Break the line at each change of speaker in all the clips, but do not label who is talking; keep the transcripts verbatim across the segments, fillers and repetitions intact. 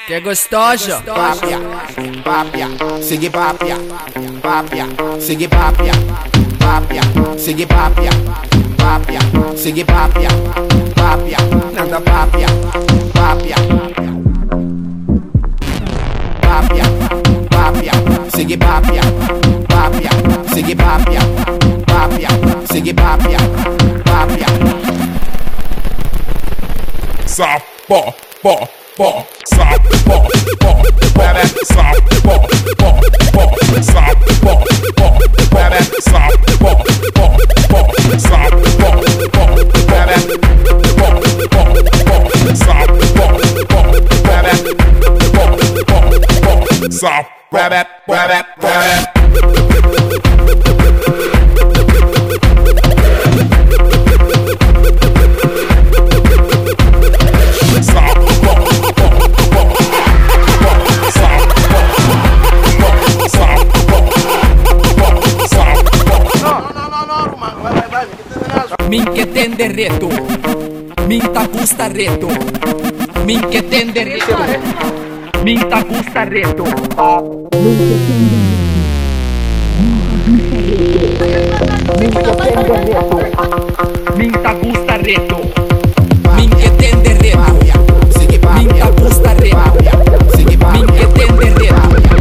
Que gostoso.
Papia, papia, sigue papia, papia, sigue papia, papia, sigue papia, papia, sigue papia, papia, nada papia, papia, papia, papia, sigue papia, papia, sigue papia, papia, sigue papia, papia.
Sapo, po, po, sapo, po, po, sapo, po, po, po, sapo, po, po, sapo, po, po, po, sapo, po, po, po, sapo, po, po, po, sapo, rabbit, rabbit, rabbit.
Min que tende reto, min ta gusta reto, min que tende reto, min ta gusta reto, min ta gusta reto, min que tende reto, min ta gusta reto, min que tende reto.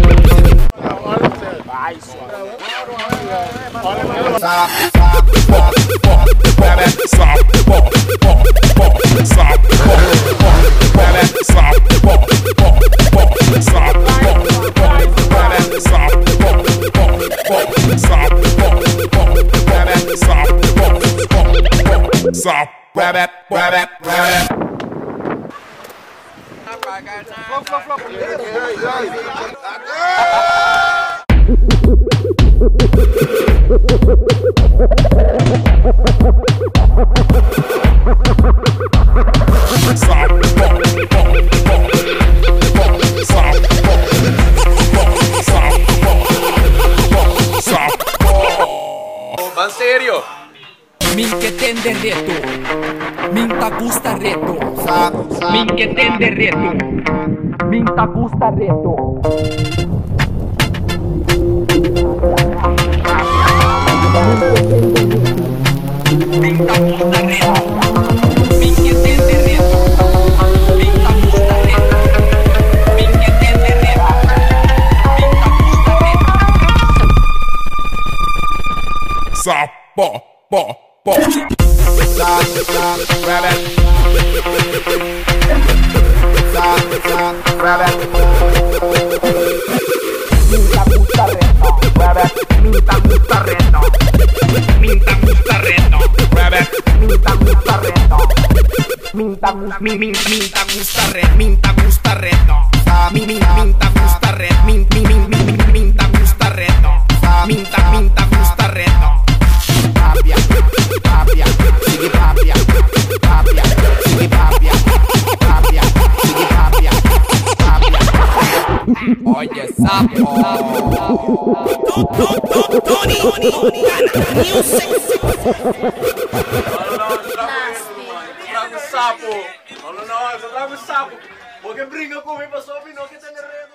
Stop, rabbit, rabbit, rabbit.
¿En serio?
Min que tende reto, min ta gusta reto, min que tende reto, min ta gusta reto. Min ta gusta reto, min que tende reto, min ta gusta reto, min que tende reto, min ta gusta reto.
Sapo, po, po.
Stop, stop, rabbit. Stop, stop, rabbit.
Minta gusta reto, rabbit. Minta gusta reto, minta gusta reto, rabbit. Minta gusta reto, minta gusta, min, min, minta gusta reto, minta gusta reto, min, min, minta gusta reto, min, min, min, min, minta gusta reto, minta, minta gusta reto.
Papia, papia, sigue papia, papia, sigue papia, papia, sigue papia, papia.
Oye, sapo.
Tony, music.
Trago sapo. Não, não, não, eu trago sapo. Porque brinca comigo, eu sou o que tem reto.